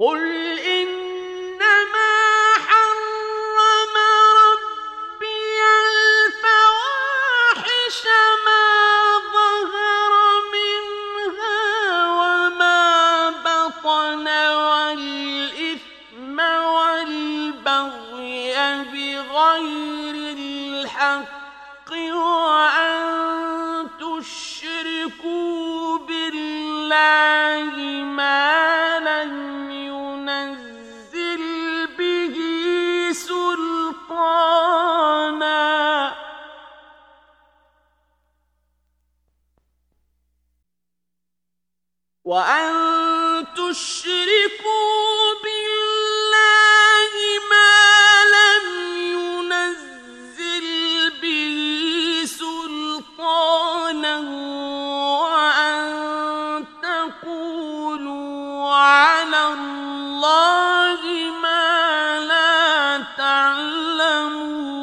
قل إنما حرم ربي الفواحش ما ظهر منها وما بطن والإثم والبغي بغير الحق وأن تشركوا بالله ما لم ينزل به سلطانا وأن تشركوا بالله ما لم ينزل به سلطانا وأن تقولوا على الله ما لا تعلمون